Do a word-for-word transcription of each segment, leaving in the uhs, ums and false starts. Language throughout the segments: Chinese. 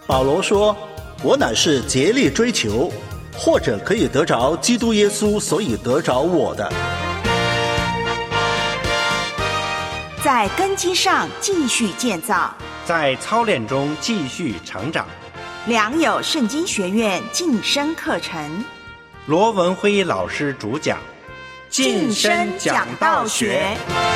保罗说，我乃是竭力追求，或者可以得着基督耶稣，所以得着我的。 在根基上继续建造， 在操练中继续成长。 良友圣经学院晋升课程， 罗文辉老师主讲， 晋升讲道学。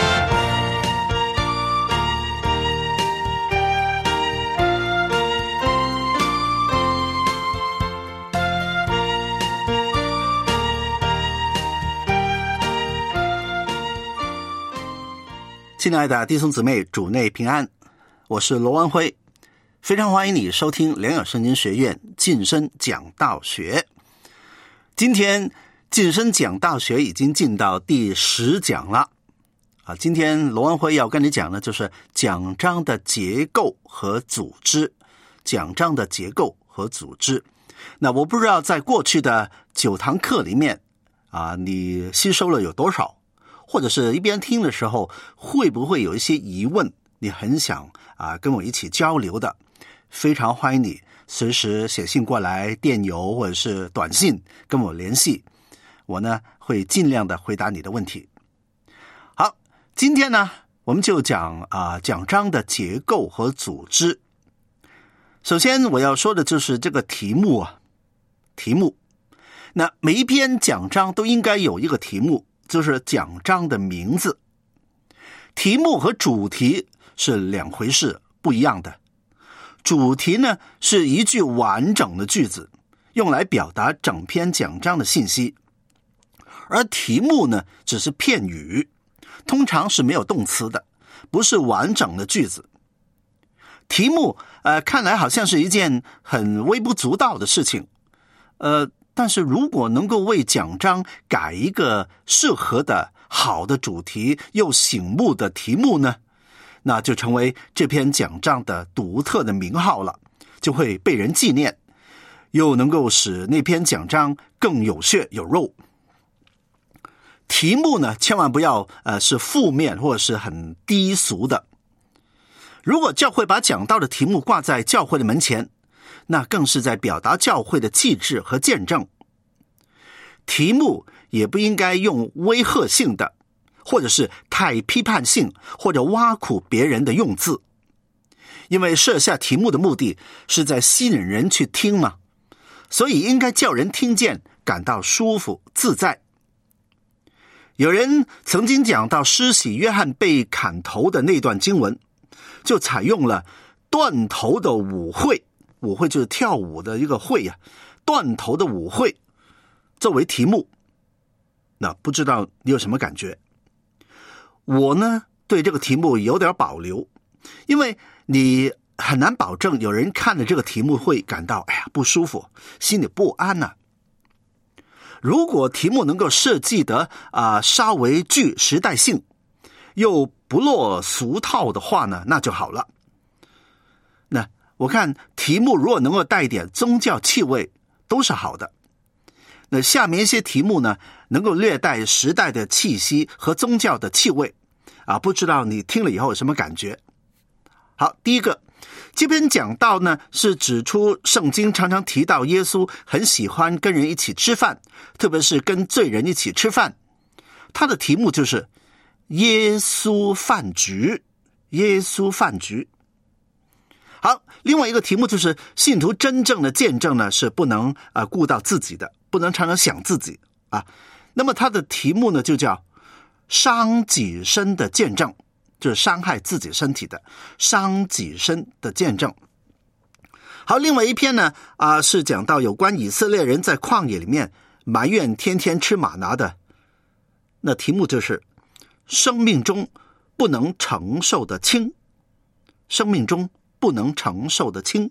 亲爱的弟兄姊妹，主内平安，我是罗文辉，非常欢迎你收听良友圣经学院晋升讲道学。今天晋升讲道学已经进到第十讲了啊！今天罗文辉要跟你讲的就是讲章的结构和组织，讲章的结构和组织。那我不知道在过去的九堂课里面啊，你吸收了有多少？或者是一边听的时候会不会有一些疑问，你很想啊跟我一起交流的，非常欢迎你随时写信过来，电邮或者是短信跟我联系，我呢会尽量的回答你的问题。好，今天呢我们就讲啊讲章的结构和组织。首先我要说的就是这个题目啊，题目。那每一篇讲章都应该有一个题目，就是讲章的名字。题目和主题是两回事，不一样的。主题呢是一句完整的句子，用来表达整篇讲章的信息，而题目呢只是片语，通常是没有动词的，不是完整的句子。题目呃，看来好像是一件很微不足道的事情，呃但是如果能够为讲章改一个适合的好的主题又醒目的题目呢，那就成为这篇讲章的独特的名号了，就会被人纪念，又能够使那篇讲章更有血有肉。题目呢千万不要呃是负面或者是很低俗的。如果教会把讲道的题目挂在教会的门前，那更是在表达教会的气质和见证。题目也不应该用威吓性的，或者是太批判性或者挖苦别人的用字，因为设下题目的目的是在吸引人去听嘛，所以应该叫人听见感到舒服自在。有人曾经讲到施洗约翰被砍头的那段经文，就采用了断头的舞会，舞会就是跳舞的一个会啊，断头的舞会作为题目。那不知道你有什么感觉？我呢对这个题目有点保留，因为你很难保证有人看了这个题目会感到哎呀不舒服，心里不安啊。如果题目能够设计得啊、呃、稍微具时代性，又不落俗套的话呢，那就好了。那我看题目如果能够带一点宗教气味都是好的。那下面一些题目呢能够略带时代的气息和宗教的气味啊，不知道你听了以后有什么感觉。好，第一个，这篇讲道呢是指出圣经常常提到耶稣很喜欢跟人一起吃饭，特别是跟罪人一起吃饭。他的题目就是耶稣饭局，耶稣饭局。好，另外一个题目就是信徒真正的见证呢是不能啊、呃、顾到自己的，不能常常想自己啊。那么它的题目呢就叫伤己身的见证，就是伤害自己身体的，伤己身的见证。好，另外一篇呢啊、呃、是讲到有关以色列人在旷野里面埋怨天天吃玛拿的，那题目就是生命中不能承受的轻，生命中不能承受的轻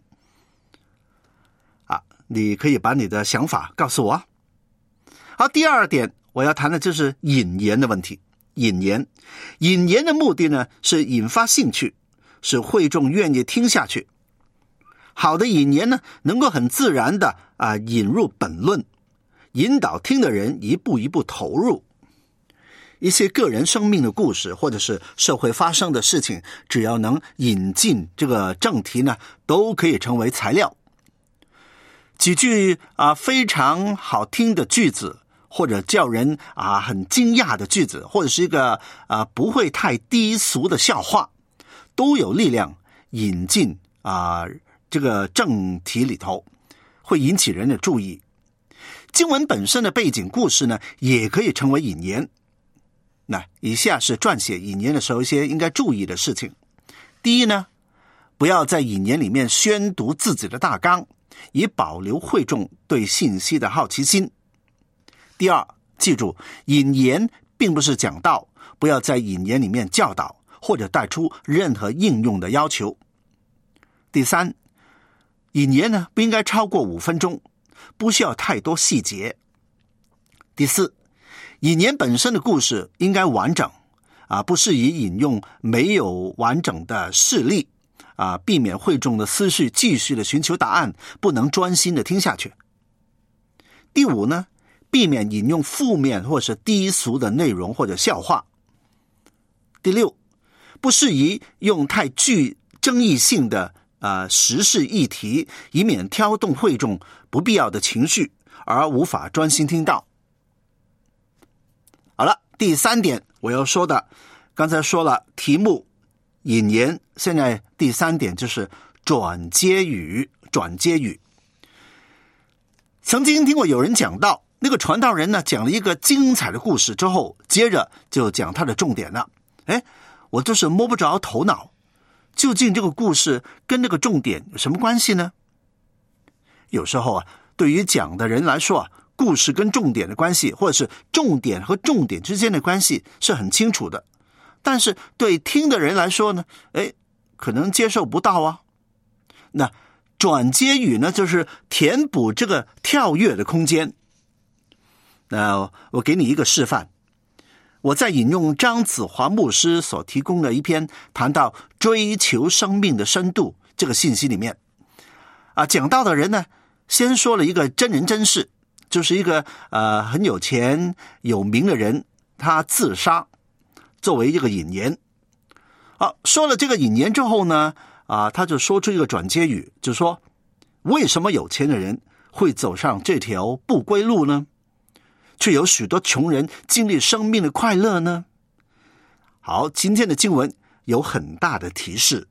啊，你可以把你的想法告诉我。好，第二点我要谈的就是引言的问题。引言引言的目的呢是引发兴趣，使会众愿意听下去。好的引言呢能够很自然的啊引入本论，引导听的人一步一步投入。 一些个人生命的故事，或者是社会发生的事情，只要能引进这个正题呢，都可以成为材料。几句啊非常好听的句子，或者叫人啊很惊讶的句子，或者是一个啊不会太低俗的笑话，都有力量引进啊这个正题里头，会引起人的注意。经文本身的背景故事呢，也可以成为引言。那以下是撰写引言的时候一些应该注意的事情。第一呢，不要在引言里面宣读自己的大纲，以保留会众对信息的好奇心。第二，记住，引言并不是讲道，不要在引言里面教导或者带出任何应用的要求。第三，引言呢不应该超过五分钟，不需要太多细节。第四，引言本身的故事应该完整啊，不适宜引用没有完整的事例啊，避免会众的思绪继续的寻求答案，不能专心的听下去。第五呢，避免引用负面或是低俗的内容或者笑话。第六，不适宜用太具争议性的呃时事议题，以免挑动会众不必要的情绪，而无法专心听到。好了，第三点我要说的，刚才说了题目、引言，现在第三点就是转接语。转接语，曾经听过有人讲到，那个传道人呢讲了一个精彩的故事之后，接着就讲他的重点了。哎，我就是摸不着头脑，究竟这个故事跟这个重点有什么关系呢？有时候啊，对于讲的人来说啊，故事跟重点的关系，或者是重点和重点之间的关系是很清楚的，但是对听的人来说呢，哎，可能接受不到啊。那转接语呢，就是填补这个跳跃的空间。那我给你一个示范，我在引用张子华牧师所提供的一篇谈到追求生命的深度这个信息里面，啊，讲到的人呢，先说了一个真人真事，就是一个呃很有钱有名的人，他自杀，作为一个引言。好，说了这个引言之后呢，啊，他就说出一个转接语，就说为什么有钱的人会走上这条不归路呢？却有许多穷人经历生命的快乐呢？好，今天的经文有很大的提示。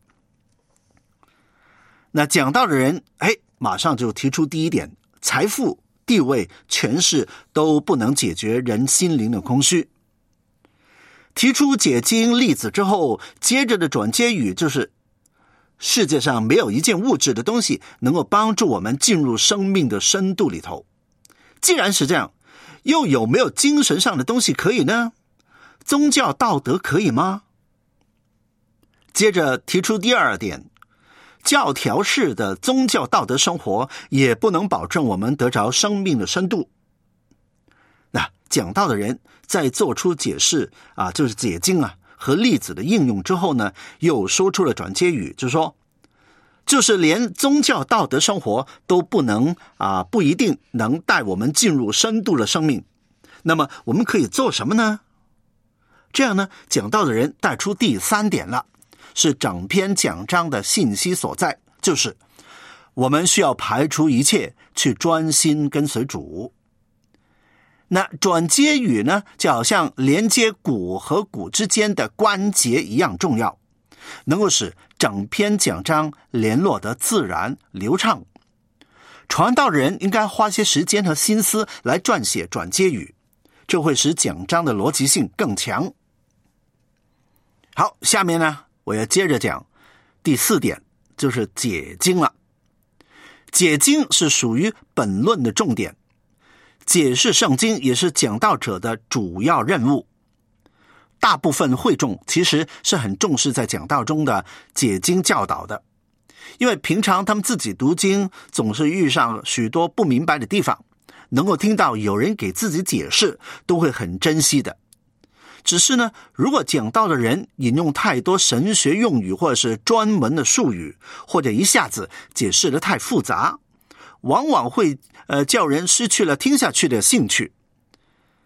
那讲到的人，哎，马上就提出第一点，财富、地位、权势都不能解决人心灵的空虚。提出解经例子之后，接着的转接语就是世界上没有一件物质的东西能够帮助我们进入生命的深度里头。既然是这样，又有没有精神上的东西可以呢？宗教道德可以吗？接着提出第二点，教条式的宗教道德生活也不能保证我们得着生命的深度。那讲道的人在做出解释啊，就是解经啊和例子的应用之后呢，又说出了转接语，就是说就是连宗教道德生活都不能啊，不一定能带我们进入深度的生命。那么我们可以做什么呢？这样呢，讲道的人带出第三点了，是整篇讲章的信息所在，就是我们需要排除一切，去专心跟随主。那转接语呢，就好像连接骨和骨之间的关节一样重要，能够使整篇讲章联络得自然流畅。传道人应该花些时间和心思来撰写转接语，这会使讲章的逻辑性更强。好，下面呢，我要接着讲第四点，就是解经了。解经是属于本论的重点，解释圣经也是讲道者的主要任务。大部分会众其实是很重视在讲道中的解经教导的，因为平常他们自己读经总是遇上许多不明白的地方，能够听到有人给自己解释，都会很珍惜的。只是呢，如果讲道的人引用太多神学用语，或者是专门的术语，或者一下子解释得太复杂，往往会呃叫人失去了听下去的兴趣。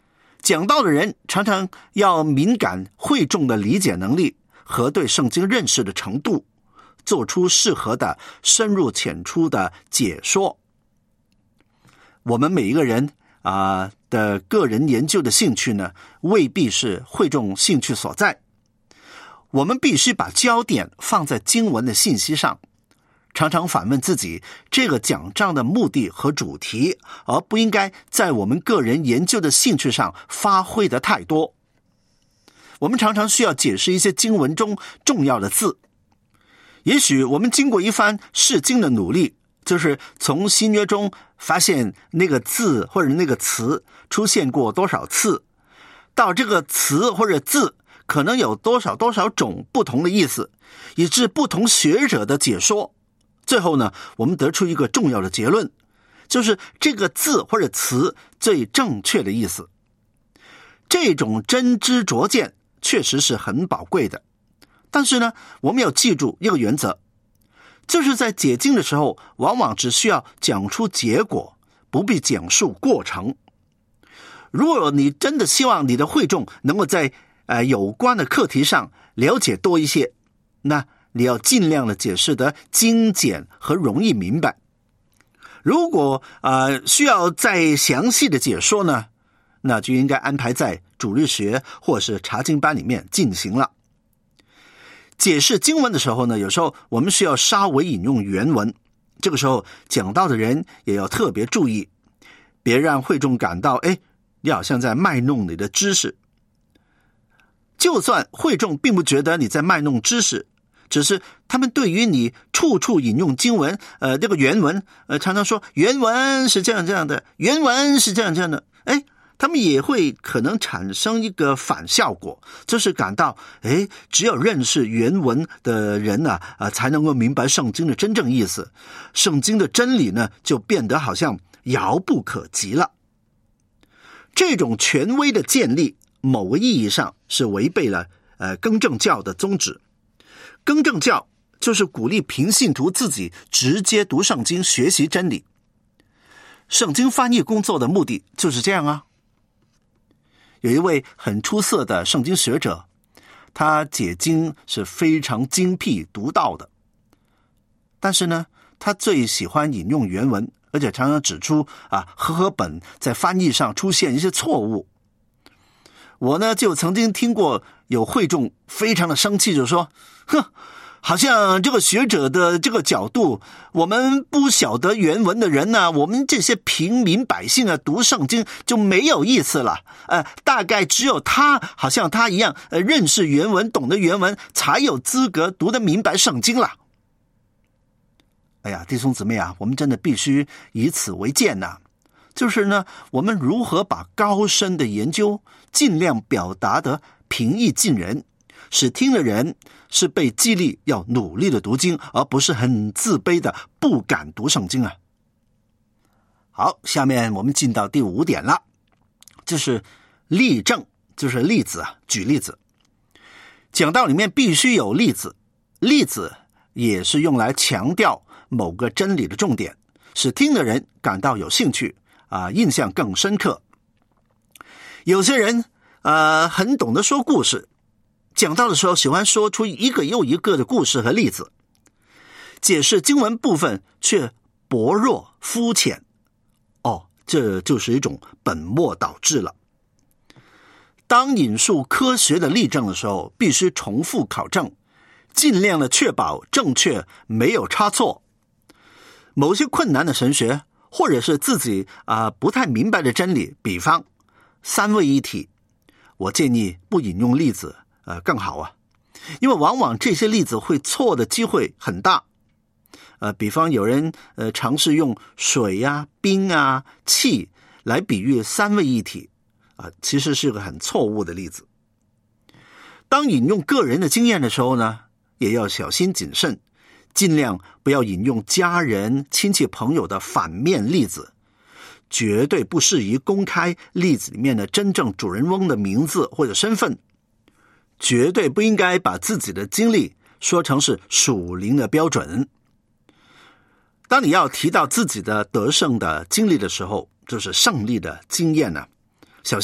讲道的人常常要敏感会众的理解能力和对圣经认识的程度，做出适合的深入浅出的解说。我们每一个人啊、呃、的个人研究的兴趣呢，未必是会众兴趣所在。我们必须把焦点放在经文的信息上，常常反问自己这个讲章的目的和主题，而不应该在我们个人研究的兴趣上发挥的太多。我们常常需要解释一些经文中重要的字，也许我们经过一番释经的努力，就是从新约中发现那个字或者那个词出现过多少次，到这个词或者字可能有多少多少种不同的意思，以致不同学者的解说。最后呢，我们得出一个重要的结论，就是这个字或者词最正确的意思。这种真知灼见确实是很宝贵的，但是呢，我们要记住一个原则，就是在解经的时候，往往只需要讲出结果，不必讲述过程。如果你真的希望你的会众能够在呃有关的课题上了解多一些，那你要尽量的解释得精简和容易明白。如果呃需要再详细的解说呢，那就应该安排在主日学或是查经班里面进行了。解释经文的时候呢，有时候我们需要稍微引用原文，这个时候讲道的人也要特别注意，别让会众感到哎，你好像在卖弄你的知识。就算会众并不觉得你在卖弄知识，只是他们对于你处处引用经文，呃，这个原文，呃，常常说原文是这样这样的，原文是这样这样的，哎，他们也会可能产生一个反效果，就是感到，哎，只有认识原文的人啊，啊、呃，才能够明白圣经的真正意思，圣经的真理呢，就变得好像遥不可及了。这种权威的建立，某个意义上是违背了呃更正教的宗旨。更正教就是鼓励平信徒自己直接读圣经，学习真理。圣经翻译工作的目的就是这样啊。有一位很出色的圣经学者，他解经是非常精辟独到的，但是呢，他最喜欢引用原文，而且常常指出啊和合本在翻译上出现一些错误。我呢就曾经听过有会众非常的生气，就说哼，好像这个学者的这个角度，我们不晓得原文的人呢、啊，我们这些平民百姓啊，读圣经就没有意思了。呃，大概只有他，好像他一样，呃，认识原文，懂得原文，才有资格读得明白圣经了。哎呀，弟兄姊妹啊，我们真的必须以此为鉴呐、啊。就是呢，我们如何把高深的研究尽量表达得平易近人，使听的人是被激励要努力的读经，而不是很自卑的不敢读圣经啊。好，下面我们进到第五点了，就是例证，就是例子啊，举例子。讲道里面必须有例子，例子也是用来强调某个真理的重点，使听的人感到有兴趣啊，印象更深刻。有些人呃很懂得说故事，讲道的时候喜欢说出一个又一个的故事和例子，解释经文部分却薄弱肤浅。哦，这就是一种本末倒置了。当引述科学的例证的时候，必须重复考证，尽量的确保正确，没有差错。某些困难的神学，或者是自己啊、呃、不太明白的真理，比方三位一体，我建议不引用例子呃更好啊，因为往往这些例子会错的机会很大。呃，比方有人呃尝试用水啊、冰啊、气来比喻三位一体啊、呃，其实是个很错误的例子。当引用个人的经验的时候呢，也要小心谨慎，尽量不要引用家人、亲戚、朋友的反面例子，绝对不适宜公开例子里面的真正主人翁的名字或者身份，绝对不应该把自己的经历说成是属灵的标准。当你要提到自己的得胜的经历的时候，就是胜利的经验呢、啊，小心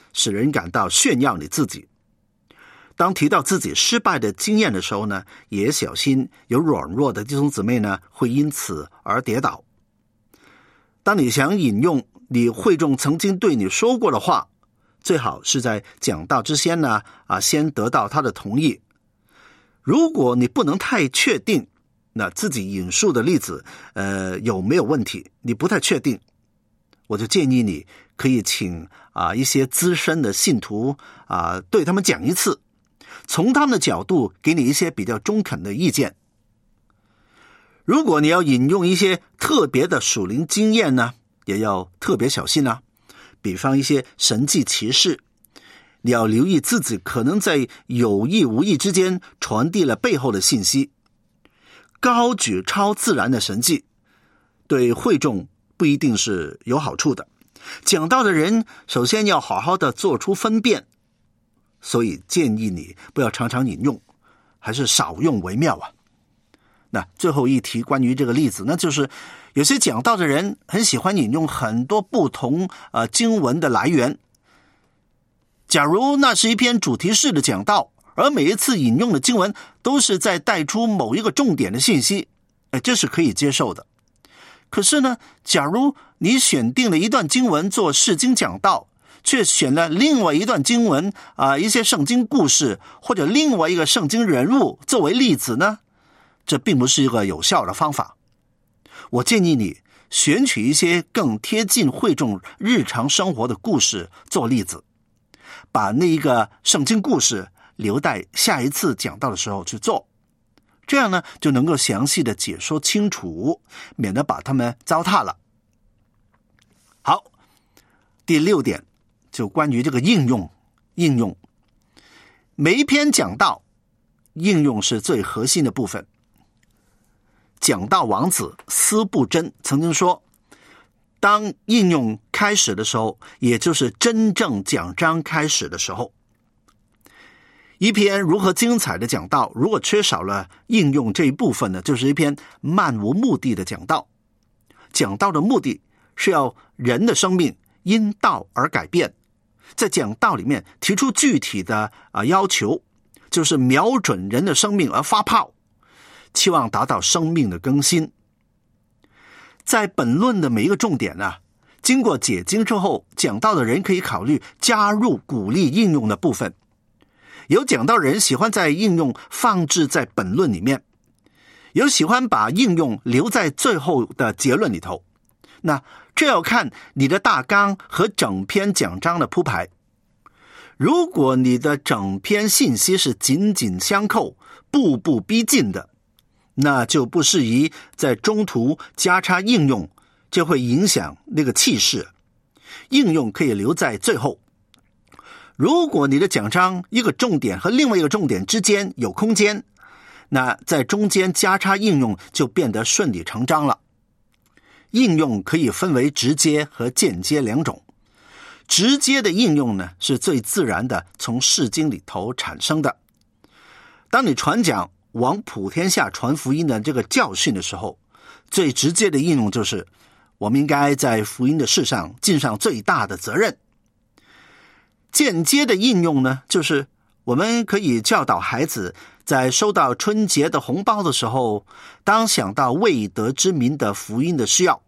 使人感到炫耀你自己。当提到自己失败的经验的时候呢，也小心有软弱的弟兄姊妹呢会因此而跌倒。当你想引用你会众曾经对你说过的话，最好是在讲道之前呢啊，先得到他的同意。如果你不能太确定那自己引述的例子呃有没有问题，你不太确定，我就建议你可以请啊一些资深的信徒啊对他们讲一次，从他们的角度给你一些比较中肯的意见。如果你要引用一些特别的属灵经验呢，也要特别小心啊。比方一些神迹奇事，你要留意自己可能在有意无意之间传递了背后的信息。高举超自然的神迹对会众不一定是有好处的，讲道的人首先要好好的做出分辨，所以建议你不要常常引用，还是少用为妙啊。那最后一提关于这个例子，那就是有些讲道的人很喜欢引用很多不同呃经文的来源。假如那是一篇主题式的讲道，而每一次引用的经文都是在带出某一个重点的信息，哎，这是可以接受的。可是呢，假如你选定了一段经文做释经讲道，却选了另外一段经文啊、呃，一些圣经故事或者另外一个圣经人物作为例子呢，这并不是一个有效的方法。我建议你选取一些更贴近会众日常生活的故事做例子，把那一个圣经故事留待下一次讲道的时候去做，这样呢就能够详细的解说清楚，免得把他们糟蹋了。好，第六点就关于这个应用。应用每一篇讲道，应用是最核心的部分。讲道王子司布真曾经说，当应用开始的时候，也就是真正讲章开始的时候。一篇如何精彩的讲道，如果缺少了应用这一部分呢，就是一篇漫无目的的讲道。讲道的目的是要人的生命因道而改变，在讲道里面提出具体的啊要求，就是瞄准人的生命而发炮，期望达到生命的更新。在本论的每一个重点呢，经过解经之后，讲道的人可以考虑加入鼓励应用的部分。有讲道人喜欢在应用放置在本论里面，有喜欢把应用留在最后的结论里头。那这要看你的大纲和整篇讲章的铺排。如果你的整篇信息是紧紧相扣、步步逼近的，那就不适宜在中途加插应用，就会影响那个气势。应用可以留在最后。如果你的讲章一个重点和另外一个重点之间有空间，那在中间加插应用就变得顺理成章了。应用可以分为直接和间接两种。直接的应用呢，是最自然的从释经里头产生的。当你传讲往普天下传福音的这个教训的时候，最直接的应用就是我们应该在福音的事上尽上最大的责任。间接的应用呢，就是我们可以教导孩子在收到春节的红包的时候，当想到未得之民的福音的需要。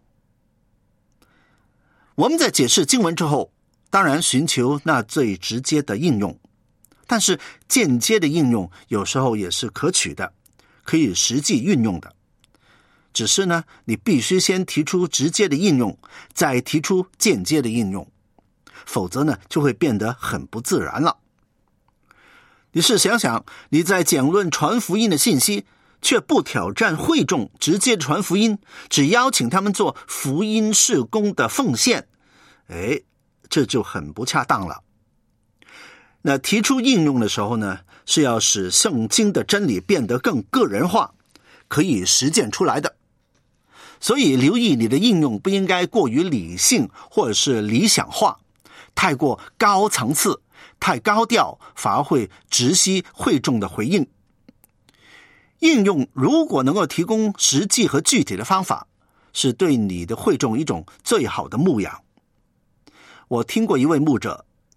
我们在解释经文之后，当然寻求那最直接的应用，但是间接的应用有时候也是可取的，可以实际运用的。只是呢，你必须先提出直接的应用，再提出间接的应用，否则呢，就会变得很不自然了。你试想想，你在讲论传福音的信息，却不挑战会众直接传福音，只邀请他们做福音事工的奉献，哎，这就很不恰当了。那提出应用的时候呢，是要使圣经的真理变得更个人化，可以实践出来的。所以留意你的应用不应该过于理性或者是理想化，太过高层次，太高调，反而会窒息会众的回应。应用如果能够提供实际和具体的方法，是对你的会众一种最好的牧养。我听过一位牧者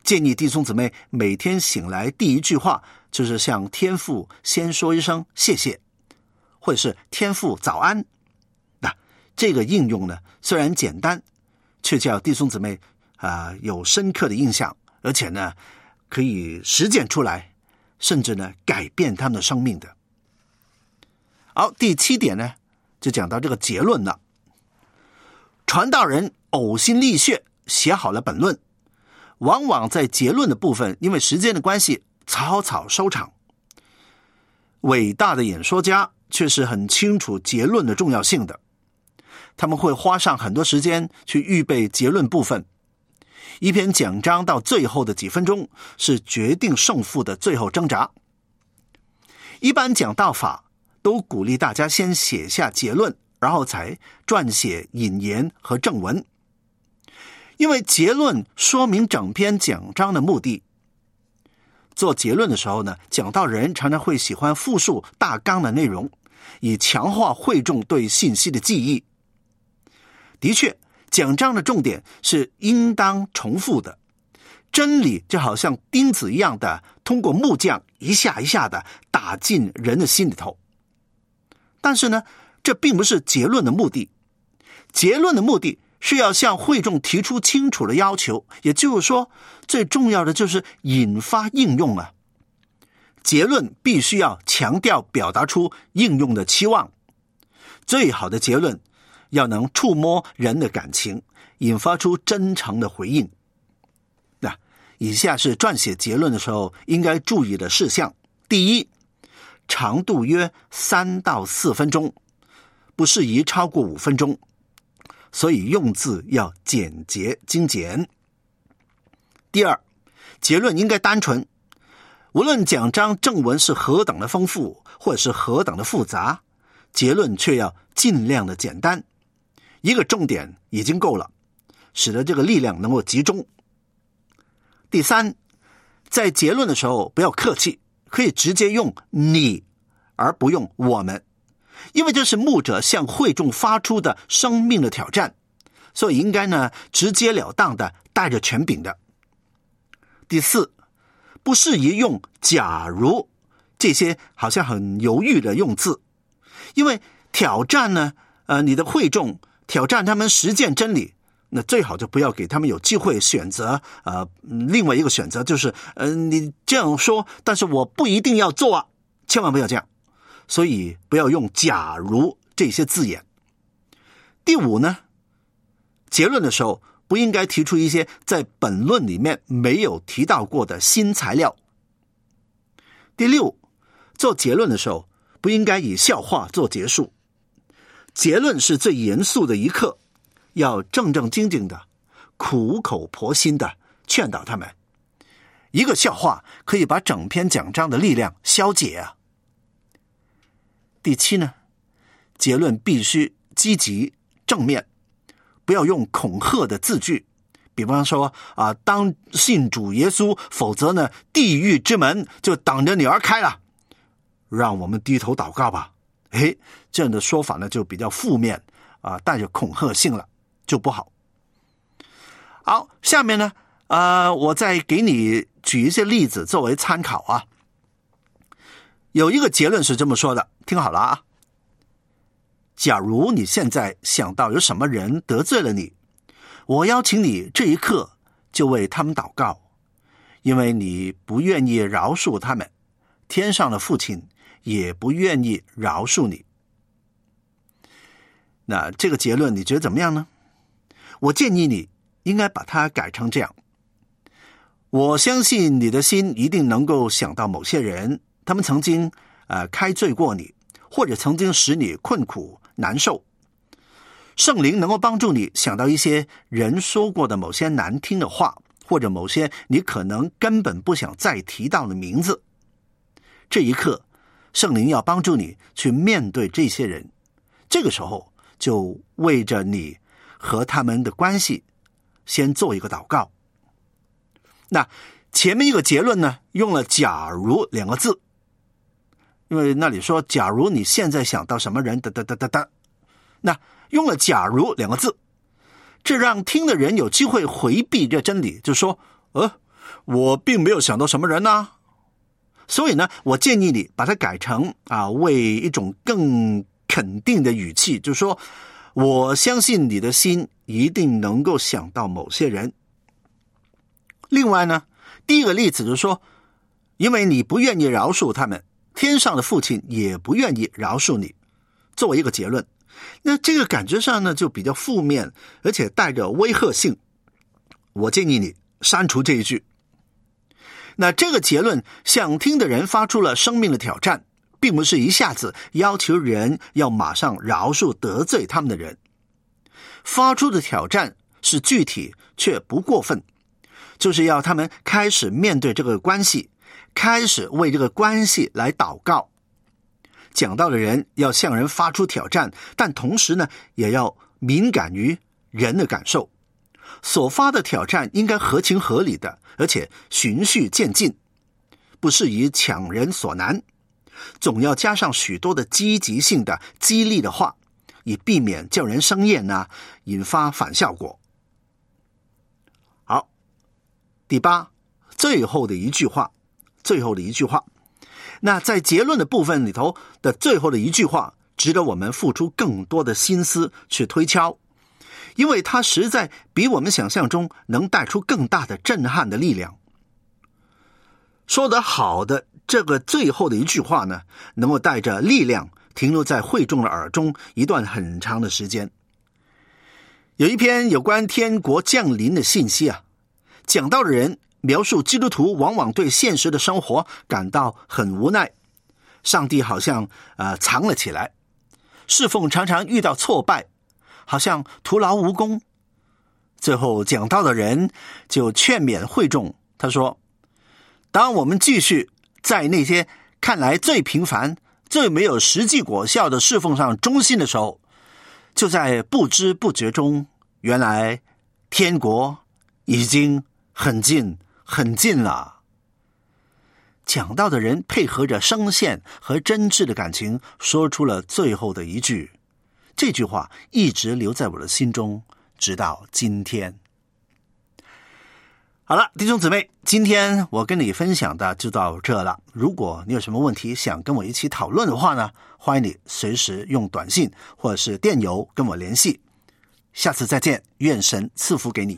建议弟兄姊妹每天醒来第一句话就是向天父先说一声谢谢，或者是天父早安。那这个应用呢，虽然简单，却叫弟兄姊妹啊、呃、有深刻的印象，而且呢可以实践出来，甚至呢改变他们的生命的。好，第七点呢就讲到这个结论了。传道人呕心沥血写好了本论，往往在结论的部分因为时间的关系草草收场。伟大的演说家却是很清楚结论的重要性的，他们会花上很多时间去预备结论部分。一篇讲章到最后的几分钟是决定胜负的最后挣扎。一般讲道法都鼓励大家先写下结论，然后才撰写引言和正文，因为结论说明整篇讲章的目的。做结论的时候呢，讲道人常常会喜欢复述大纲的内容，以强化会众对信息的记忆。的确，讲章的重点是应当重复的，真理就好像钉子一样的通过木匠一下一下的打进人的心里头。但是呢，这并不是结论的目的。结论的目的是要向会众提出清楚的要求，也就是说，最重要的就是引发应用啊。结论必须要强调表达出应用的期望。最好的结论要能触摸人的感情，引发出真诚的回应。那以下是撰写结论的时候应该注意的事项。第一，长度约三到四分钟，不适宜超过五分钟，所以用字要简洁精简。第二，结论应该单纯，无论讲章正文是何等的丰富，或者是何等的复杂，结论却要尽量的简单，一个重点已经够了，使得这个力量能够集中。第三，在结论的时候不要客气，可以直接用你而不用我们，因为这是牧者向会众发出的生命的挑战，所以应该呢直截了当的带着权柄的。第四，不适宜用假如这些好像很犹豫的用字，因为挑战呢呃你的会众，挑战他们实践真理，那最好就不要给他们有机会选择呃另外一个选择，就是呃你这样说，但是我不一定要做啊，千万不要这样。所以不要用假如这些字眼。第五呢，结论的时候不应该提出一些在本论里面没有提到过的新材料。第六，做结论的时候不应该以笑话做结束。结论是最严肃的一刻，要正正经经的苦口婆心的劝导他们。一个笑话可以把整篇讲章的力量消解啊。第七呢，结论必须积极正面，不要用恐吓的字句，比方说啊，当信主耶稣，否则呢，地狱之门就等着你而开了。让我们低头祷告吧。诶，这样的说法呢，就比较负面啊，带着恐吓性了，就不好。好，下面呢，呃，我再给你举一些例子作为参考啊。有一个结论是这么说的，听好了啊。假如你现在想到有什么人得罪了你，我邀请你这一刻就为他们祷告，因为你不愿意饶恕他们，天上的父亲也不愿意饶恕你。那这个结论你觉得怎么样呢？我建议你应该把它改成这样：我相信你的心一定能够想到某些人，他们曾经呃开罪过你，或者曾经使你困苦难受。圣灵能够帮助你想到一些人说过的某些难听的话，或者某些你可能根本不想再提到的名字。这一刻，圣灵要帮助你去面对这些人，这个时候就为着你和他们的关系先做一个祷告。那前面一个结论呢，用了假如两个字，因为那里说假如你现在想到什么人哒哒哒哒哒，那用了假如两个字，这让听的人有机会回避这真理，就说呃我并没有想到什么人啊。所以呢，我建议你把它改成啊，为一种更肯定的语气，就是说，我相信你的心一定能够想到某些人。另外呢，第一个例子就是说，因为你不愿意饶恕他们，天上的父亲也不愿意饶恕你，作为一个结论。那这个感觉上呢就比较负面，而且带着威吓性，我建议你删除这一句。那这个结论想听的人发出了生命的挑战，并不是一下子要求人要马上饶恕得罪他们的人，发出的挑战是具体却不过分，就是要他们开始面对这个关系，开始为这个关系来祷告。讲道的人要向人发出挑战，但同时呢，也要敏感于人的感受。所发的挑战应该合情合理的，而且循序渐进，不适宜强人所难。总要加上许多的积极性的激励的话，以避免叫人生厌啊，引发反效果。好，第八，最后的一句话，最后的一句话。那在结论的部分里头的最后的一句话，值得我们付出更多的心思去推敲，因为它实在比我们想象中能带出更大的震撼的力量。说得好的这个最后的一句话呢，能够带着力量停留在会众的耳中一段很长的时间。有一篇有关天国降临的信息啊，讲道的人描述基督徒往往对现实的生活感到很无奈，上帝好像呃藏了起来，侍奉常常遇到挫败，好像徒劳无功。最后讲道的人就劝勉会众，他说，当我们继续在那些看来最平凡最没有实际果效的侍奉上忠心的时候，就在不知不觉中，原来天国已经很近很近了。讲道的人配合着声线和真挚的感情，说出了最后的一句，这句话一直留在我的心中，直到今天。好了，弟兄姊妹，今天我跟你分享的就到这了。如果你有什么问题想跟我一起讨论的话呢，欢迎你随时用短信或者是电邮跟我联系。下次再见，愿神赐福给你。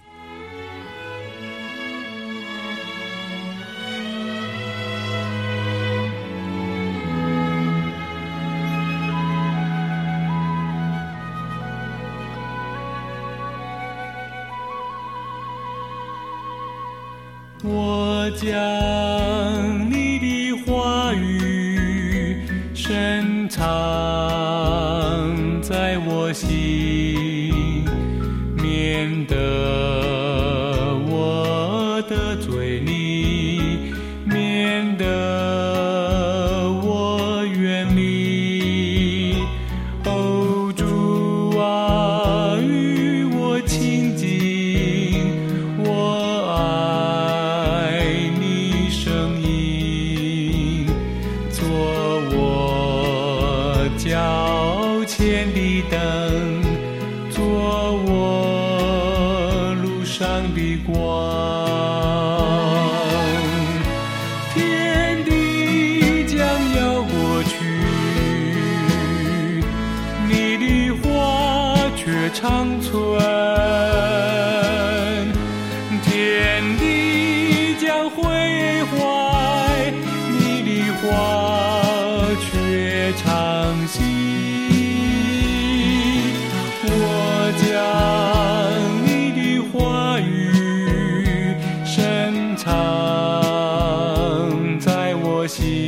我将你的话语深藏在我心，免得我得罪你，免得我远离。哦，主啊，与我亲近，我爱你声音，做我脚前的灯，做我路上的光。天地将要过去，你的话却长存。天地将毁坏，你的话却长新。我将你的话语深藏在我心。